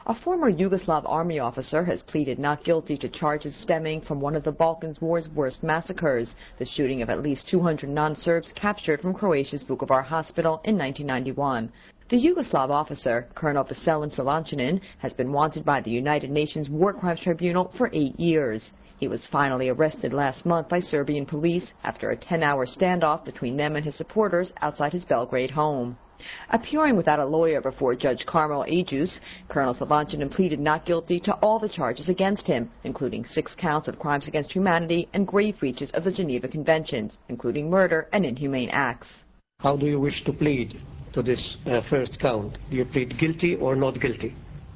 A former Yugoslav army officer has pleaded not guilty to charges stemming from one of the Balkans War's worst massacres, the shooting of at least 200 non-Serbs captured from Croatia's Vukovar hospital in 1991. The Yugoslav officer, Colonel Veselin Slovančanin, has been wanted by the United Nations War Crimes Tribunal for 8 years. He was finally arrested last month by Serbian police after a 10-hour standoff between them and his supporters outside his Belgrade home. Appearing without a lawyer before Judge Carmel Ajus, Colonel Slovančanin pleaded not guilty to all the charges against him, including 6 counts of crimes against humanity and grave breaches of the Geneva Conventions, including murder and inhumane acts. How do you wish to plead to this first count? Do you plead guilty or not guilty?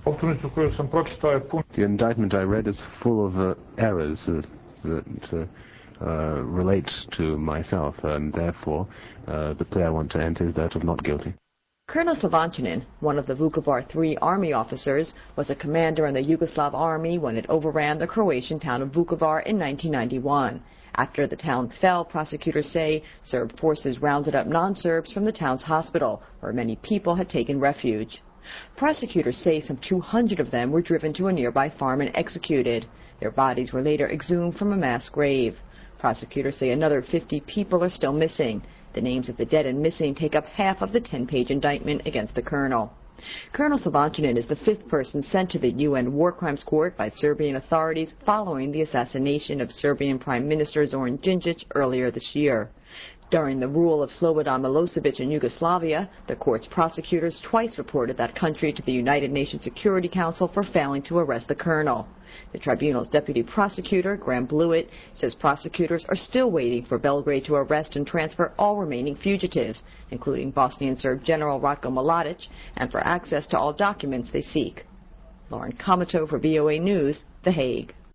The indictment I read is full of errors that relate to myself, and therefore the plea I want to enter is that of not guilty. Colonel Slovančanin, one of the Vukovar III army officers, was a commander in the Yugoslav army when it overran the Croatian town of Vukovar in 1991. After the town fell, prosecutors say Serb forces rounded up non-Serbs from the town's hospital, where many people had taken refuge. Prosecutors say some 200 of them were driven to a nearby farm and executed. Their bodies were later exhumed from a mass grave. Prosecutors say another 50 people are still missing. The names of the dead and missing take up half of the 10-page indictment against the colonel. Colonel Slovančanin is the 5th person sent to the UN War Crimes Court by Serbian authorities following the assassination of Serbian Prime Minister Zoran Đinđić earlier this year. During the rule of Slobodan Milosevic in Yugoslavia, the court's prosecutors twice reported that country to the United Nations Security Council for failing to arrest the colonel. The tribunal's deputy prosecutor, Graham Blewett, says prosecutors are still waiting for Belgrade to arrest and transfer all remaining fugitives, including Bosnian Serb General Ratko Mladic, and for access to all documents they seek. Lauren Comato for VOA News, The Hague.